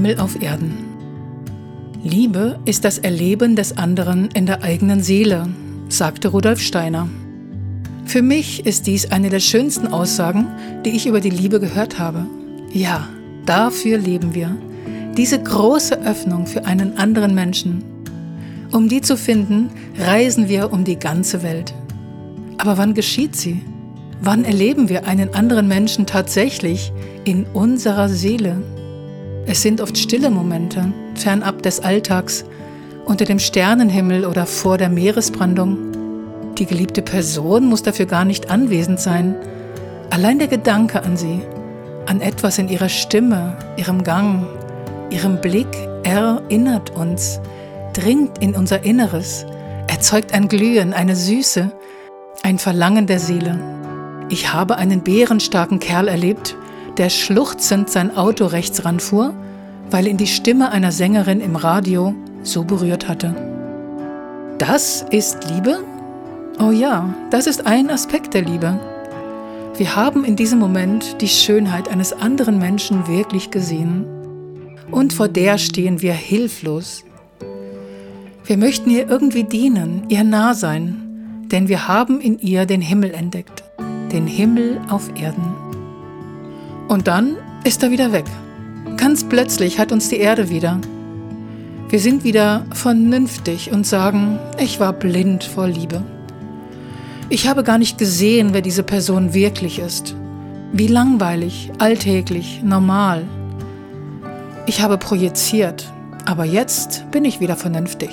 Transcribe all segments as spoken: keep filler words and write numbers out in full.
Himmel auf Erden. Liebe ist das Erleben des anderen in der eigenen Seele, sagte Rudolf Steiner. Für mich ist dies eine der schönsten Aussagen, die ich über die Liebe gehört habe. Ja, dafür leben wir. Diese große Öffnung für einen anderen Menschen. Um die zu finden, reisen wir um die ganze Welt. Aber wann geschieht sie? Wann erleben wir einen anderen Menschen tatsächlich in unserer Seele? Es sind oft stille Momente, fernab des Alltags, unter dem Sternenhimmel oder vor der Meeresbrandung. Die geliebte Person muss dafür gar nicht anwesend sein. Allein der Gedanke an sie, an etwas in ihrer Stimme, ihrem Gang, ihrem Blick erinnert uns, dringt in unser Inneres, erzeugt ein Glühen, eine Süße, ein Verlangen der Seele. Ich habe einen bärenstarken Kerl erlebt, der schluchzend sein Auto rechts ranfuhr, weil ihn die Stimme einer Sängerin im Radio so berührt hatte. Das ist Liebe? Oh ja, das ist ein Aspekt der Liebe. Wir haben in diesem Moment die Schönheit eines anderen Menschen wirklich gesehen. Und vor der stehen wir hilflos. Wir möchten ihr irgendwie dienen, ihr nah sein, denn wir haben in ihr den Himmel entdeckt, den Himmel auf Erden. Und dann ist er wieder weg. Ganz plötzlich hat uns die Erde wieder. Wir sind wieder vernünftig und sagen, ich war blind vor Liebe. Ich habe gar nicht gesehen, wer diese Person wirklich ist. Wie langweilig, alltäglich, normal. Ich habe projiziert, aber jetzt bin ich wieder vernünftig.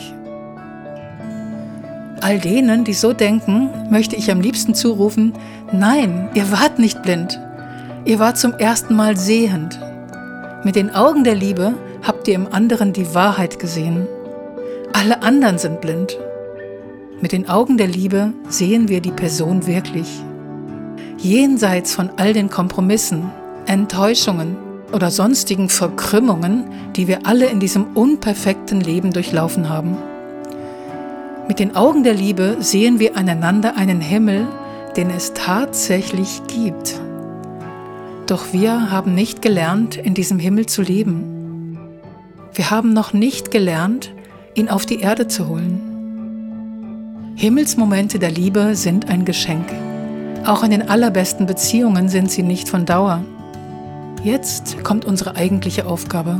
All denen, die so denken, möchte ich am liebsten zurufen, nein, ihr wart nicht blind. Ihr wart zum ersten Mal sehend. Mit den Augen der Liebe habt ihr im anderen die Wahrheit gesehen. Alle anderen sind blind. Mit den Augen der Liebe sehen wir die Person wirklich. Jenseits von all den Kompromissen, Enttäuschungen oder sonstigen Verkrümmungen, die wir alle in diesem unperfekten Leben durchlaufen haben. Mit den Augen der Liebe sehen wir aneinander einen Himmel, den es tatsächlich gibt. Doch wir haben nicht gelernt, in diesem Himmel zu leben. Wir haben noch nicht gelernt, ihn auf die Erde zu holen. Himmelsmomente der Liebe sind ein Geschenk. Auch in den allerbesten Beziehungen sind sie nicht von Dauer. Jetzt kommt unsere eigentliche Aufgabe.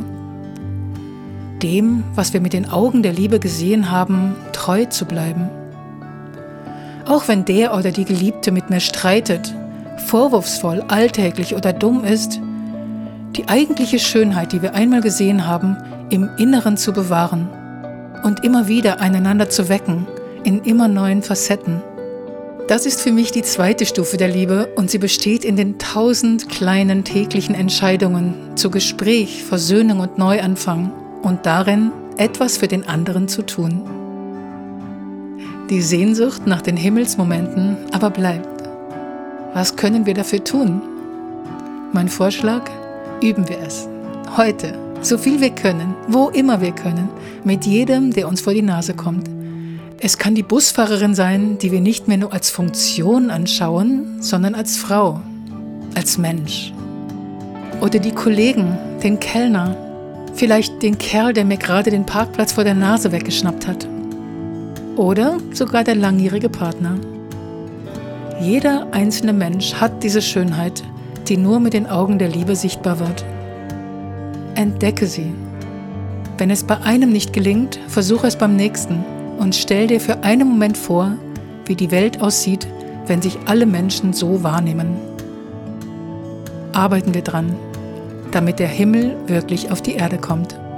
Dem, was wir mit den Augen der Liebe gesehen haben, treu zu bleiben. Auch wenn der oder die Geliebte mit mir streitet, vorwurfsvoll, alltäglich oder dumm ist, die eigentliche Schönheit, die wir einmal gesehen haben, im Inneren zu bewahren und immer wieder einander zu wecken, in immer neuen Facetten. Das ist für mich die zweite Stufe der Liebe und sie besteht in den tausend kleinen täglichen Entscheidungen zu Gespräch, Versöhnung und Neuanfang und darin, etwas für den anderen zu tun. Die Sehnsucht nach den Himmelsmomenten aber bleibt. Was können wir dafür tun? Mein Vorschlag, üben wir es. Heute, so viel wir können, wo immer wir können, mit jedem, der uns vor die Nase kommt. Es kann die Busfahrerin sein, die wir nicht mehr nur als Funktion anschauen, sondern als Frau, als Mensch. Oder die Kollegen, den Kellner, vielleicht den Kerl, der mir gerade den Parkplatz vor der Nase weggeschnappt hat. Oder sogar der langjährige Partner. Jeder einzelne Mensch hat diese Schönheit, die nur mit den Augen der Liebe sichtbar wird. Entdecke sie. Wenn es bei einem nicht gelingt, versuche es beim nächsten und stell dir für einen Moment vor, wie die Welt aussieht, wenn sich alle Menschen so wahrnehmen. Arbeiten wir dran, damit der Himmel wirklich auf die Erde kommt.